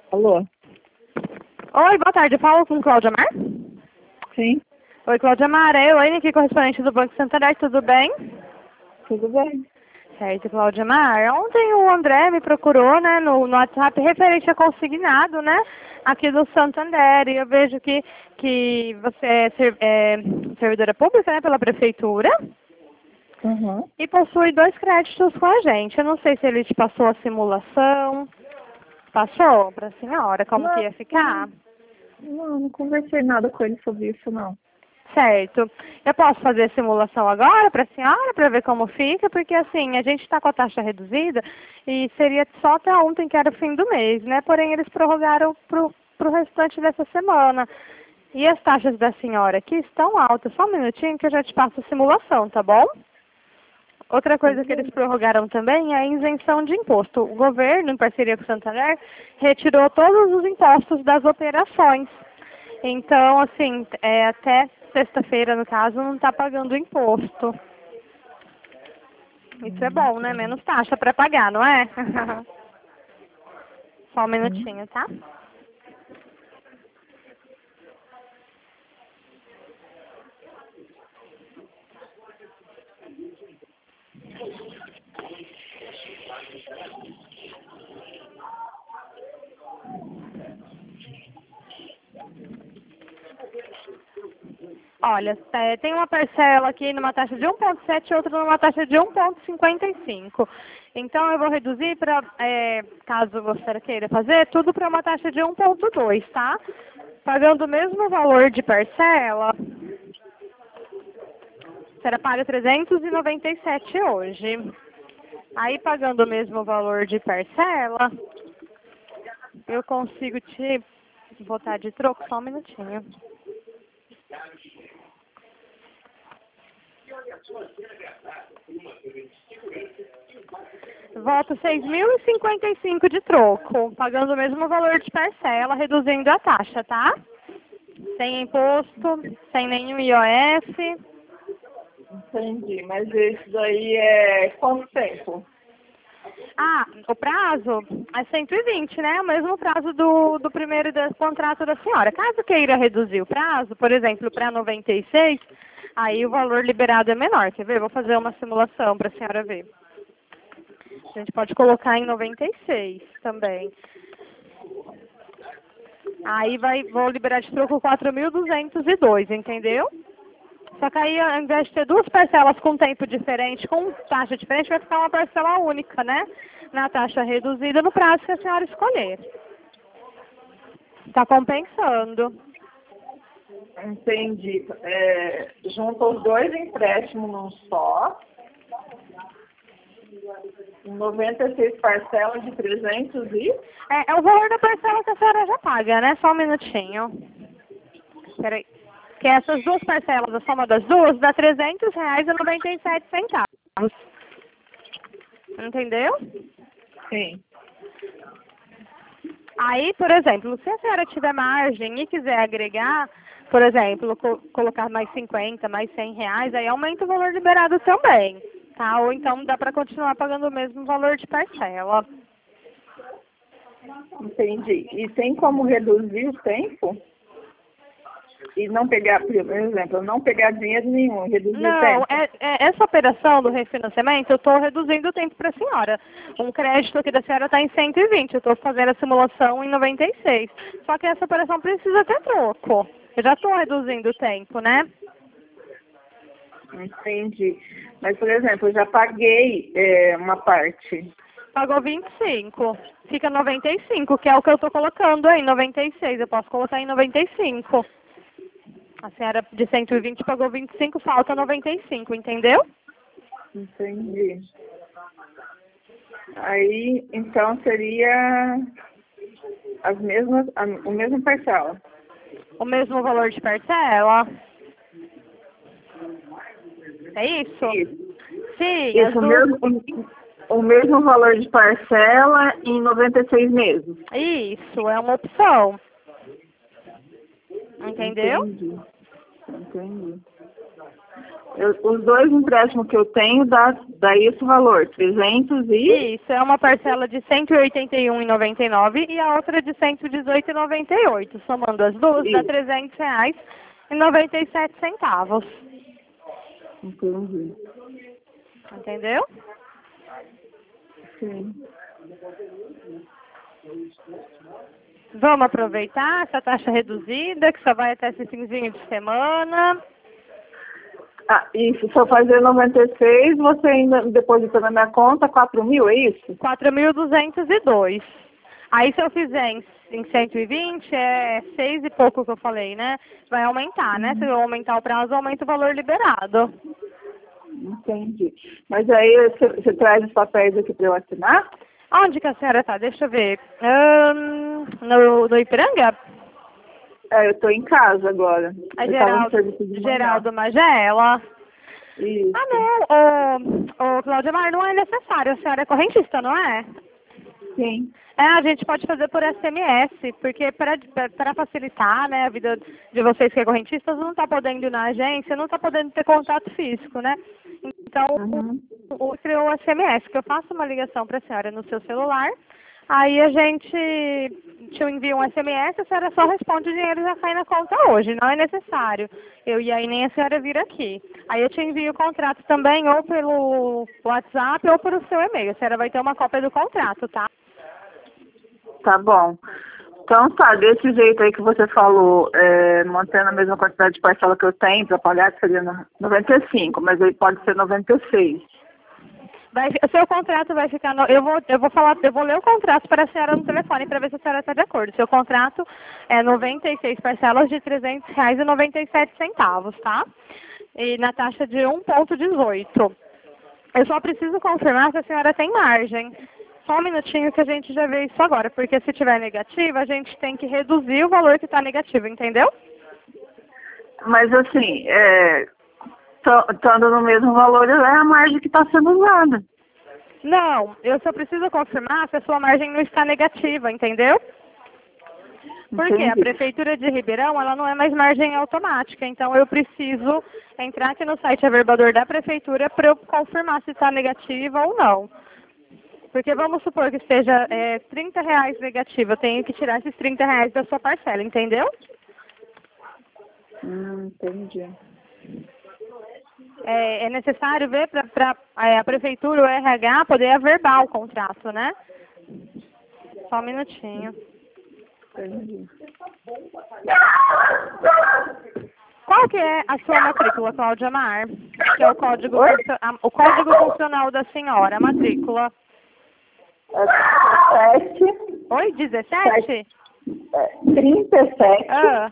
Alô? Oi, boa tarde. Eu falo com Cláudia Mar? Sim, Oi, Cláudia Mar. É Elaine aqui, correspondente do Banco Santander. Tudo bem? tudo bem. Certo, Cláudia Mar. Ontem o André me procurou, né, no WhatsApp referente a consignado, né, aqui do Santander. E eu vejo que você é servidora pública, né, pela prefeitura. Uhum. E possui 2 créditos com a gente. Eu não sei se ele te passou a simulação. Passou para a senhora como que Não, ia ficar? não conversei nada com ele sobre isso, não. Certo. Eu posso fazer a simulação agora para a senhora, para ver como fica, porque assim, a gente está com a taxa reduzida e seria só até ontem, que era o fim do mês, né? Porém, eles prorrogaram para o restante dessa semana. E as taxas da senhora aqui estão altas. Só um minutinho que eu já te passo a simulação, tá bom? Outra coisa Tudo que eles bem. prorrogaram também é a isenção de imposto. O governo, em parceria com o Santander, retirou todos os impostos das operações. Então, assim, até sexta-feira, no caso, não está pagando imposto. Isso é bom, né? Menos taxa para pagar, não é? Só um Sim. minutinho, tá? Olha, tem uma parcela aqui numa taxa de 1,7 e outra numa taxa de 1,55. Então, eu vou reduzir para, caso você queira fazer, tudo para uma taxa de 1,2, tá? Pagando o mesmo valor de parcela, será paga 397 hoje. Aí, pagando o mesmo valor de parcela, eu consigo te botar de troco, só um minutinho. Volta 6.055 de troco, pagando o mesmo valor de parcela, reduzindo a taxa, tá? Sem imposto, sem nenhum IOF. Entendi, mas esse daí é quanto tempo? Ah, o prazo é 120, né? O mesmo prazo do primeiro contrato da senhora. Caso queira reduzir o prazo, por exemplo, para 96, aí o valor liberado é menor. Quer ver? Vou fazer uma simulação para a senhora ver. A gente pode colocar em 96 também. Aí vou liberar de troco 4.202, entendeu? Só que aí, ao invés de ter 2 parcelas com tempo diferente, com taxa diferente, vai ficar uma parcela única, né? Na taxa reduzida, no prazo que a senhora escolher. Está compensando. Entendi. Junta os dois empréstimos num só. 96 parcelas de 300 e... É o valor da parcela que a senhora já paga, né? Só um minutinho. Peraí. Que essas 2 parcelas, a soma das duas, dá R$ 300,97. Entendeu? Sim. Aí, por exemplo, se a senhora tiver margem e quiser agregar, por exemplo, colocar mais 50, mais R$ 100, aí aumenta o valor liberado também, tá? Ou então dá para continuar pagando o mesmo valor de parcela. Entendi. E tem como reduzir o tempo? E não pegar, por exemplo, não pegar dinheiro nenhum, reduzir o Não, tempo? essa operação do refinanciamento, eu estou reduzindo o tempo para a senhora. Um crédito aqui da senhora está em 120, eu estou fazendo a simulação em 96. Só que essa operação precisa ter troco. Eu já estou reduzindo o tempo, né? Entendi. Mas, por exemplo, eu já paguei uma parte. Pagou 25. Fica 95, que é o que eu estou colocando aí, 96. Eu posso colocar em 95. A senhora de 120 pagou 25, falta 95, entendeu? Entendi. Aí, então, seria o mesmo parcela. O mesmo valor de parcela. É isso? Isso. Sim, as Isso, duas. o mesmo valor de parcela em 96 meses. Isso, é uma opção. Entendeu? Entendi. Entendi. Os dois empréstimos que eu tenho dá esse valor, 300 e... Isso, é uma parcela de R$ 181,99 e a outra de R$ 118,98. Somando as duas, dá R$ 300,97. Entendi. Entendeu? Sim. Vamos aproveitar essa taxa reduzida, que só vai até esse finzinho de semana. Ah, e se eu fazer 96, você ainda deposita na minha conta 4.000, é isso? 4.202. Aí se eu fizer em 120, é 6 e pouco que eu falei, né? Vai aumentar, né? Se eu aumentar o prazo, aumenta o valor liberado. Entendi. Mas aí você traz os papéis aqui para eu assinar? Onde que a senhora tá? Deixa eu ver. No Ipiranga? Eu estou em casa agora. A Eu tava no serviço de manhã. Geraldo Magela. Isso. Ah, não. Ô, Claudemar, não é necessário. A senhora é correntista, não é? Sim. A gente pode fazer por SMS, porque para facilitar, né, a vida de vocês que é correntistas, não está podendo ir na agência, não está podendo ter contato físico, né? Então, criou o SMS, que eu faço uma ligação para a senhora no seu celular, aí a gente te envia um SMS, a senhora só responde o dinheiro e já cai na conta hoje, não é necessário. E aí nem a senhora vir aqui. Aí eu te envio o contrato também, ou pelo WhatsApp ou pelo seu e-mail. A senhora vai ter uma cópia do contrato, tá? Tá bom. Então tá, desse jeito aí que você falou, mantendo a mesma quantidade de parcela que eu tenho para pagar, que seria 95, mas aí pode ser 96. O seu contrato vai ficar eu vou ler o contrato para a senhora no telefone para ver se a senhora está de acordo. Seu contrato é 96 parcelas de R$ 300,97, tá? E na taxa de 1,18. Eu só preciso confirmar se a senhora tem margem. Só um minutinho que a gente já vê isso agora, porque se tiver negativo, a gente tem que reduzir o valor que está negativo, entendeu? Mas assim, estando no mesmo valor, é a margem que está sendo usada. Não, eu só preciso confirmar se a sua margem não está negativa, entendeu? Porque a Prefeitura de Ribeirão, ela não é mais margem automática, então eu preciso entrar aqui no site Averbador da Prefeitura para eu confirmar se está negativa ou não. Porque vamos supor que esteja R$ 30 negativo, eu tenho que tirar esses R$ 30 da sua parcela, entendeu? Entendi. É necessário ver para a Prefeitura, o RH, poder averbar o contrato, né? Só um minutinho. Entendi. Qual que é a sua matrícula, Cláudia Mar? Que é o código funcional da senhora, a matrícula. 17. Oi, 17? 37.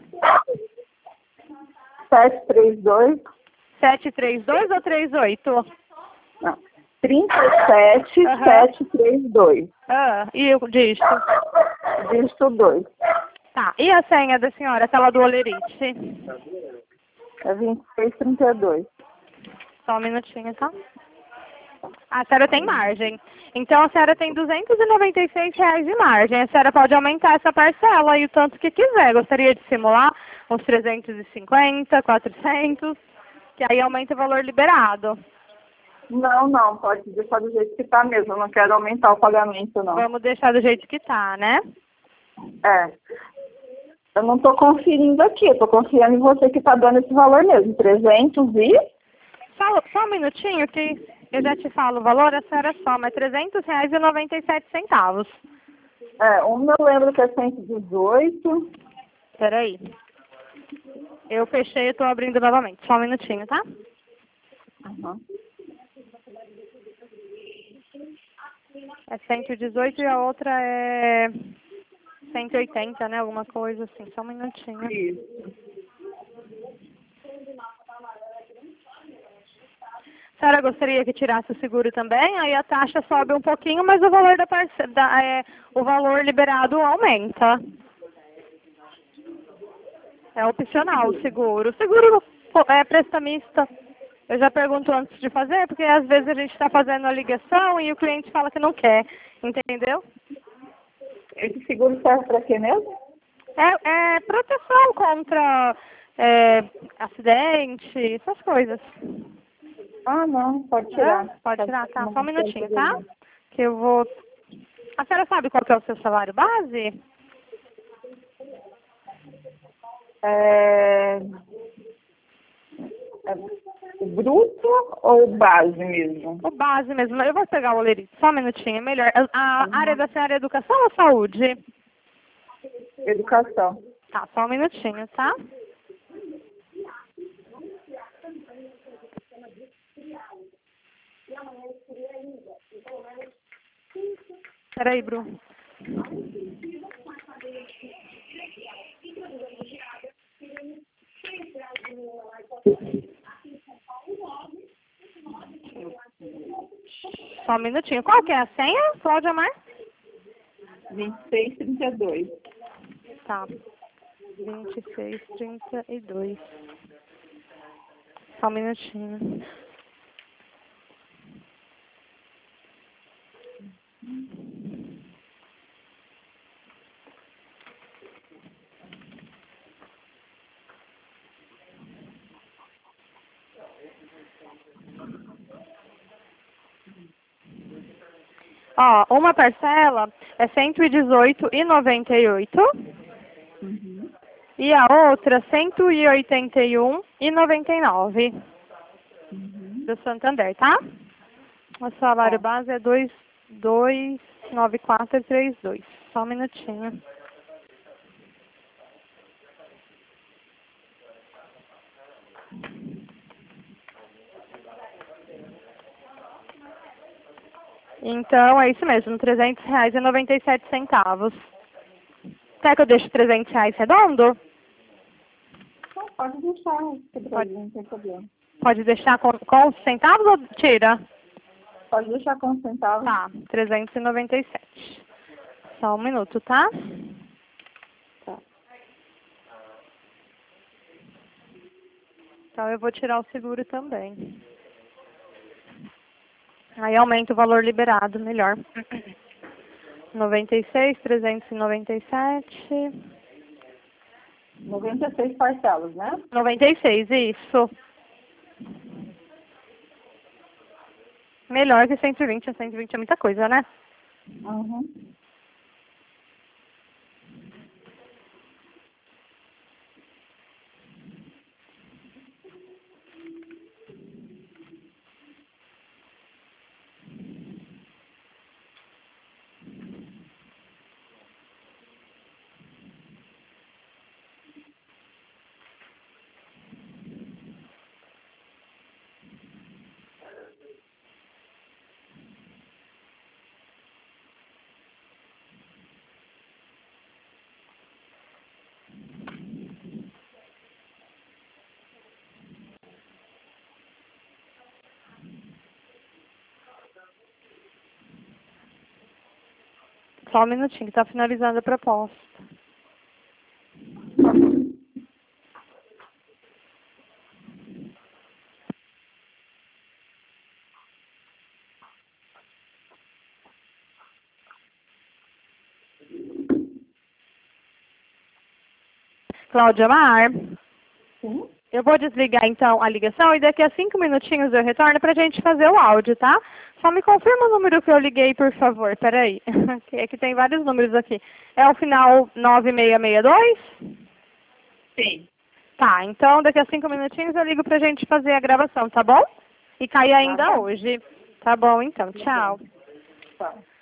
732. 732 ou 38? Não. 37, 732. E o dígito? Dígito 2. Tá. E a senha da senhora, aquela do Olerite? É 2632. Só um minutinho, tá? A senhora tem margem. Então a senhora tem R$ 296 de margem. A senhora pode aumentar essa parcela aí o tanto que quiser. Gostaria de simular uns 350, 400, que aí aumenta o valor liberado. Não, pode deixar do jeito que está mesmo. Eu não quero aumentar o pagamento, não. Vamos deixar do jeito que está, né? Eu não estou conferindo aqui, eu estou confiando em você que está dando esse valor mesmo. 300 e... Só um minutinho que eu já te falo o valor, a senhora soma, é R$ 300,97. Uma eu lembro que é 118. Peraí. Eu fechei e estou abrindo novamente. Só um minutinho, tá? É 118 e a outra é 180, né? Alguma coisa assim. Só um minutinho. Isso. A senhora gostaria que tirasse o seguro também? Aí a taxa sobe um pouquinho, mas o valor o valor liberado aumenta. É opcional o seguro. O seguro é prestamista. Eu já pergunto antes de fazer, porque às vezes a gente está fazendo a ligação e o cliente fala que não quer. Entendeu? Esse seguro serve para quê mesmo? É proteção contra acidente, essas coisas. Ah, não, pode tirar. Pode tirar, tá? Não, Só um minutinho, tá? não. Que eu vou... A senhora sabe qual que é o seu salário base? É... O bruto ou o base mesmo? O base mesmo. Eu vou pegar o olerite. Só um minutinho, é melhor. A área da senhora é educação ou saúde? Educação. Tá, só um minutinho, tá? Peraí, Bruno. Só um minutinho. Qual que é a senha, Cláudia Mar? 2632. Tá. 2632. Só um minutinho. Ó, uma parcela é R$ 118,98 Uhum. e a outra R$ 181,99 do Santander, tá? O salário base é 29432. Só um minutinho. Então, é isso mesmo, R$ 300,97. Quer que eu deixe R$ 300 redondo? Então, pode deixar, não tem problema. Pode deixar com os centavos ou tira? Pode deixar com centavos. Tá, 397. Só um minuto, tá? Tá. Então, eu vou tirar o seguro também. Aí aumenta o valor liberado, melhor. 96, 397. 96 parcelas, né? 96, isso. Melhor que 120. 120 é muita coisa, né? Uhum. Só um minutinho, que tá finalizando a proposta. Cláudia Mar, Sim. eu vou desligar então a ligação e daqui a 5 minutinhos eu retorno pra gente fazer o áudio, tá? Só me confirma o número que eu liguei, por favor. Peraí. É que tem vários números aqui. É o final 9662? Sim. Tá, então daqui a 5 minutinhos eu ligo pra gente fazer a gravação, tá bom? E cai ainda Tá bom. hoje. Tá bom, então. Tchau. Tá.